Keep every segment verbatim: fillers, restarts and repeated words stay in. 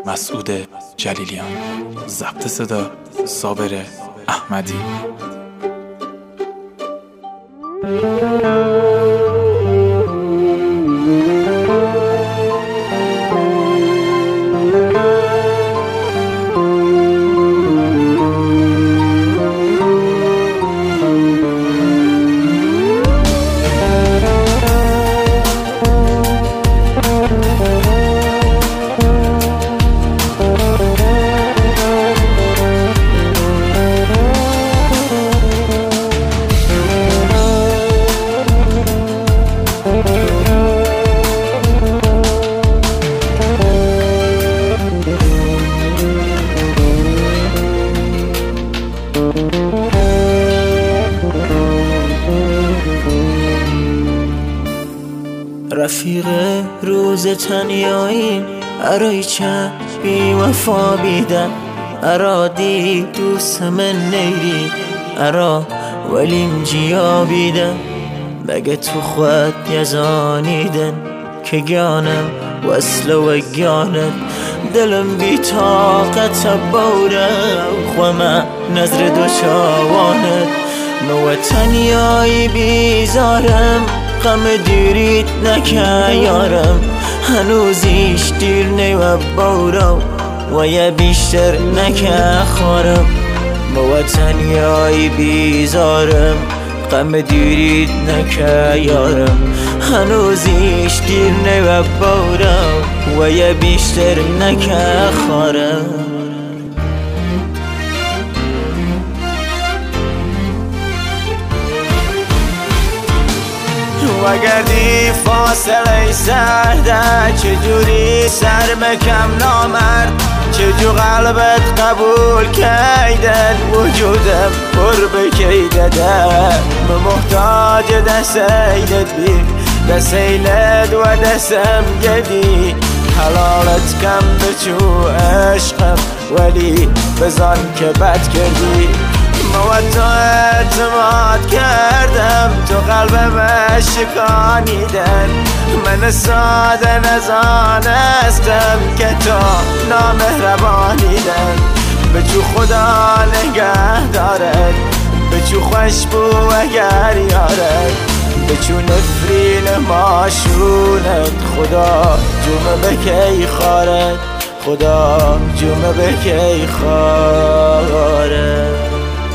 مسعود جلیلیان. ضبط صدا صابر احمدی. رفیق روز تنیاییم ارای چه بی وفا بیدن ارا دی دوست من نیری ارا ولیم جیا بیدن مگه تو خود یزانیدن که گانم وصل و گانت دلم بی طاقت بوره خوما نظر دو چاوانت مو تنیایی بیزارم غم دیریت نکه یارم هنوزیش دیر نی و بورم و یه بیشتر نکه خورم با تنیایی بیزارم غم دیریت نکه یارم هنوزیش دیر نی و بورم و یه بیشتر نکه خورم وگردی فاصله سرده چجوری سر مکم نامرد چجور قلبت قبول کیدن وجودم پر بکیده ده محتاج دستیلت بی دستیلت و دستم گدی حلالت کم بچو عشقم ولی بزن که بد کردی موت اعتماد کردم تو قلبم شکانیدن من ساده نزانستم که تو نامهربانیدن بچو خدا نگه دارد بچو خوشبو اگر یارد بچو نفرین ماشونت خدا جمعه بکی خارد خدا جمعه بکی خارد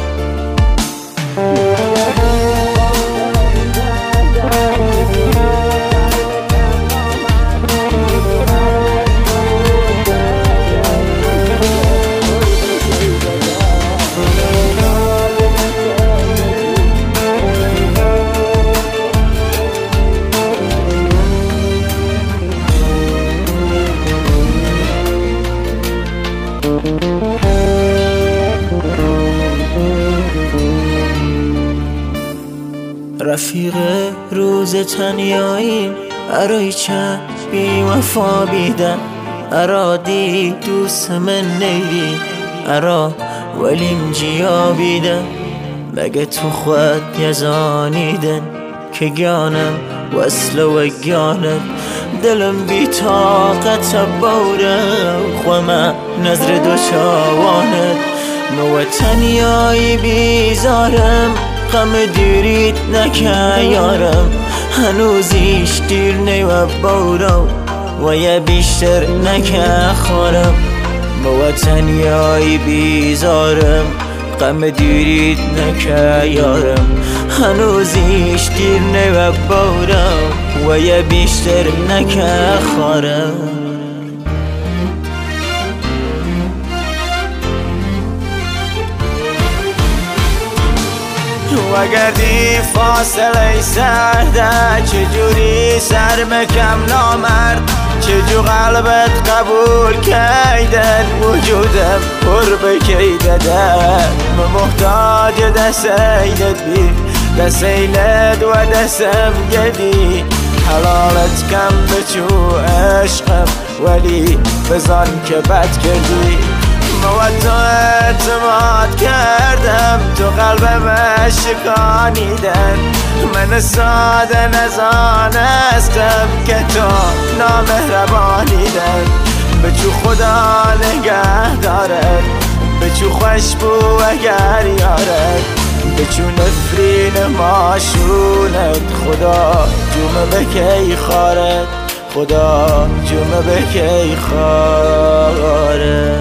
رفیق روز تنیاییم ارای چه بی وفا بیدن ارا دی دوست من نیری ارا ولیم جیا بیدن مگه تو خود یزانیدن که گانم وصل و گانت دلم بی طاقت بوره خوما نظر دو چاوانت مو تنیایی بیزارم غم دیریت نکه یارم هنوزیش دیر نی و بورم و یه بیشتر نکه خورم با تنیایی بیزارم غم دیریت نکه یارم هنوزیش دیر نی و بورم و یه بیشتر نکه خورم وگردی فاصله سرده چجوری سر مکم نامرد چجور قلبت قبول کیدن وجودم پر بکیده ده محتاج دستیلت بی دستیلت و دستم گدی حلالت کم بچو عشقم ولی بزن که بد کردی موت اعتماد کردم تو قلبم شکانیدن من ساده نزانستم که تو نامهربانیدن بچو خدا نگه دارد، بچو خوش بو اگر یارد، بچو نفرین ماشونت، خدا جومه بکی خارد، خدا جومه بکی خارد.